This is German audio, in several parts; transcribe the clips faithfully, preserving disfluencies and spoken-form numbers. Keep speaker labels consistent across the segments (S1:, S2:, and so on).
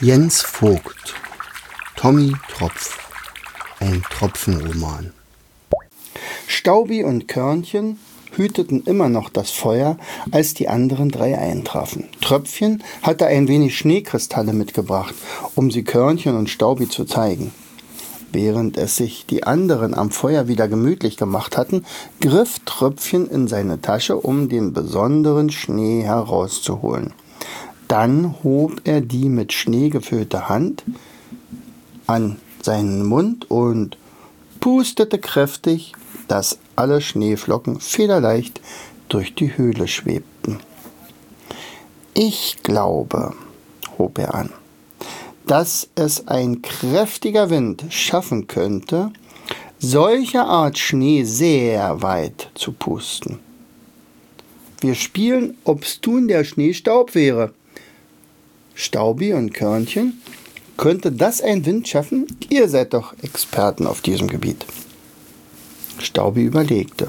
S1: Jens Vogt, Tommy Tropf, ein Tropfenroman. Staubi und Körnchen hüteten immer noch das Feuer, als die anderen drei eintrafen. Tröpfchen hatte ein wenig Schneekristalle mitgebracht, um sie Körnchen und Staubi zu zeigen. Während es sich die anderen am Feuer wieder gemütlich gemacht hatten, griff Tröpfchen in seine Tasche, um den besonderen Schnee herauszuholen. Dann hob er die mit Schnee gefüllte Hand an seinen Mund und pustete kräftig, dass alle Schneeflocken federleicht durch die Höhle schwebten. Ich glaube, hob er an, dass es ein kräftiger Wind schaffen könnte, solche Art Schnee sehr weit zu pusten. Wir spielen, ob's tun der Schneestaub wäre. Staubi und Körnchen, könnte das ein Wind schaffen? Ihr seid doch Experten auf diesem Gebiet. Staubi überlegte.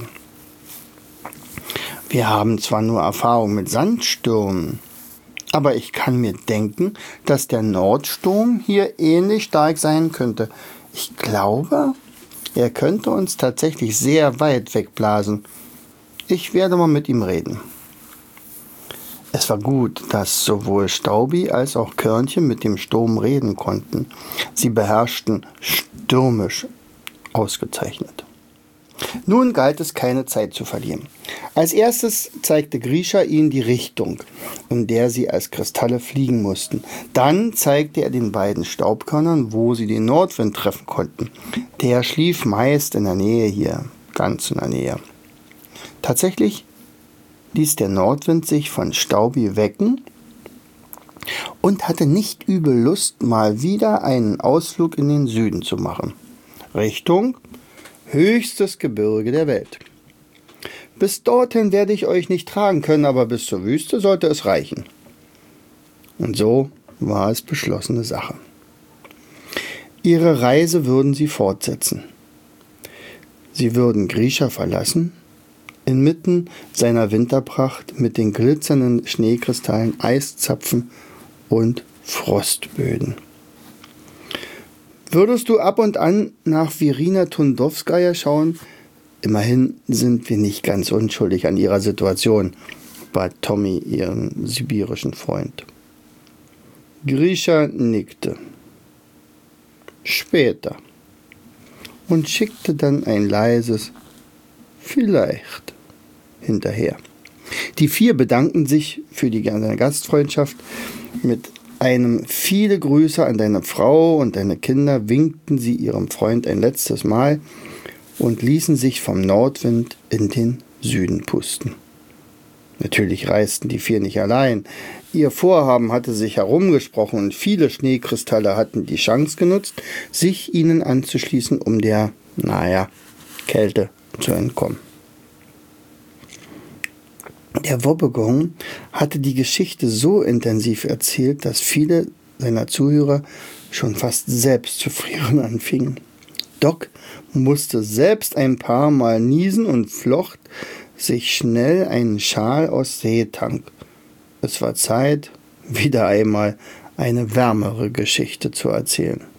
S1: Wir haben zwar nur Erfahrung mit Sandstürmen, aber ich kann mir denken, dass der Nordsturm hier ähnlich stark sein könnte. Ich glaube, er könnte uns tatsächlich sehr weit wegblasen. Ich werde mal mit ihm reden. Es war gut, dass sowohl Staubi als auch Körnchen mit dem Sturm reden konnten. Sie beherrschten stürmisch ausgezeichnet. Nun galt es, keine Zeit zu verlieren. Als erstes zeigte Grisha ihnen die Richtung, in der sie als Kristalle fliegen mussten. Dann zeigte er den beiden Staubkörnern, wo sie den Nordwind treffen konnten. Der schlief meist in der Nähe hier, ganz in der Nähe. Tatsächlich ließ der Nordwind sich von Staubi wecken und hatte nicht übel Lust, mal wieder einen Ausflug in den Süden zu machen. Richtung höchstes Gebirge der Welt. Bis dorthin werde ich euch nicht tragen können, aber bis zur Wüste sollte es reichen. Und so war es beschlossene Sache. Ihre Reise würden sie fortsetzen. Sie würden Grisha verlassen, inmitten seiner Winterpracht mit den glitzernden Schneekristallen, Eiszapfen und Frostböden. Würdest du ab und an nach Wirina Tundowskaja schauen? Immerhin sind wir nicht ganz unschuldig an ihrer Situation, bat Tommy ihren sibirischen Freund. Grisha nickte. Später. Und schickte dann ein leises Vielleicht hinterher. Die vier bedankten sich für die Gastfreundschaft. Mit einem viele Grüße an deine Frau und deine Kinder winkten sie ihrem Freund ein letztes Mal und ließen sich vom Nordwind in den Süden pusten. Natürlich reisten die vier nicht allein. Ihr Vorhaben hatte sich herumgesprochen und viele Schneekristalle hatten die Chance genutzt, sich ihnen anzuschließen, um der, naja, Kälte zu entkommen. Der Wobbegong hatte die Geschichte so intensiv erzählt, dass viele seiner Zuhörer schon fast selbst zu frieren anfingen. Doc musste selbst ein paar Mal niesen und flocht sich schnell einen Schal aus Seetank. Es war Zeit, wieder einmal eine wärmere Geschichte zu erzählen.